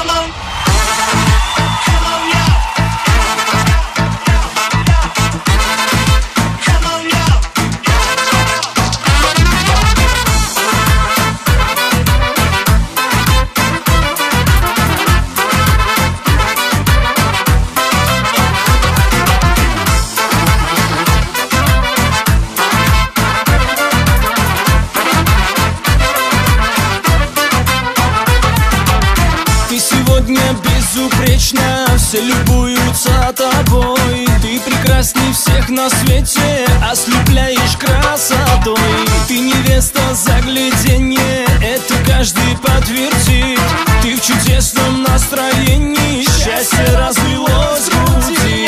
Безупречно, все любуются тобой. Ты прекрасней всех на свете, ослепляешь красотой. Ты невеста загляденье, это каждый подтвердит. Ты в чудесном настроении, счастье разлилось в груди.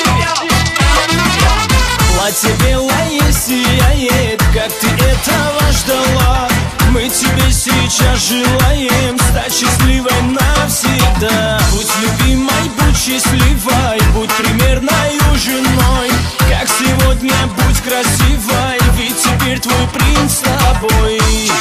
Платье белое сияет, как ты этого ждала. Мы тебе сейчас желаем стать счастливой навсегда. Будь любимой, будь счастливой, будь примерной женой. Как сегодня, будь красивой, ведь теперь твой принц с тобой.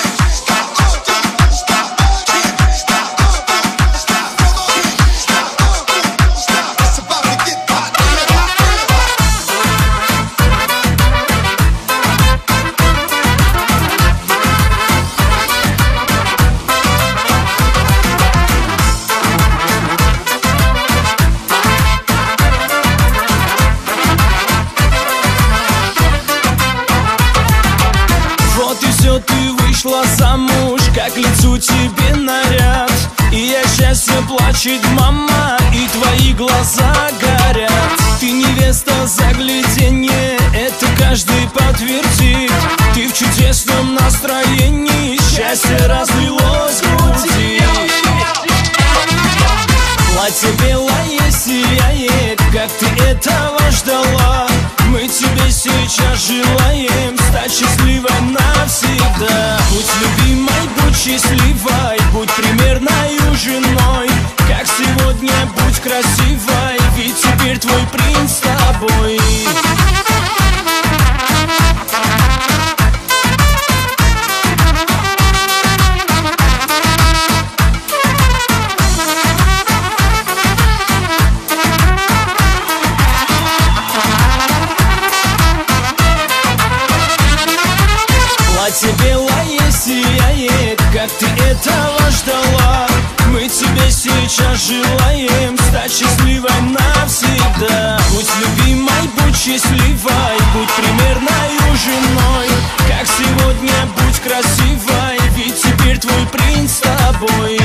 Ты вышла замуж, как лицу тебе наряд. И от счастья плачет мама, и твои глаза горят. Ты невеста загляденье, это каждый подтвердит. Ты в чудесном настроении, счастье разлилось в груди. Платье белое сияет, как ты этого ждала. Мы тебе сейчас желаем стать счастливой навсегда. Будь любимой, будь счастливой, будь примерной женой. Как сегодня, будь красивой, ведь теперь твой принц с тобой. Платье белое сияет, как ты этого ждала. Мы тебе сейчас желаем стать счастливой навсегда. Будь любимой, будь счастливой, будь примерной женой. Как сегодня, будь красивой, ведь теперь твой принц с тобой.